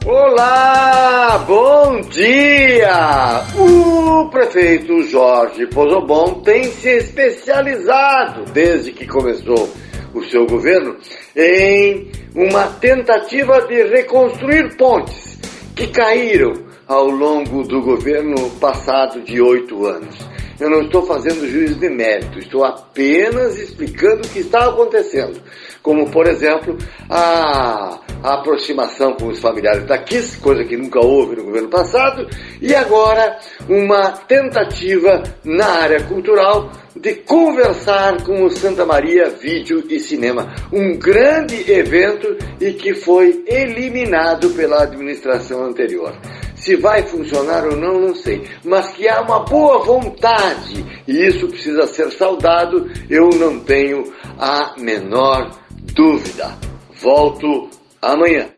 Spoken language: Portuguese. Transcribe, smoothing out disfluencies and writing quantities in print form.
Olá, bom dia! O prefeito Jorge Pozobon tem se especializado, desde que começou o seu governo, em uma tentativa de reconstruir pontes que caíram ao longo do governo passado de 8 anos. Eu não estou fazendo juízo de mérito, estou apenas explicando o que está acontecendo. Como, por exemplo, a aproximação com os familiares da Kiss, coisa que nunca houve no governo passado, e agora uma tentativa na área cultural de conversar com o Santa Maria Vídeo e Cinema, um grande evento e que foi eliminado pela administração anterior. Se vai funcionar ou não, não sei, mas que há uma boa vontade e isso precisa ser saudado, eu não tenho a menor dúvida. Volto amanhã.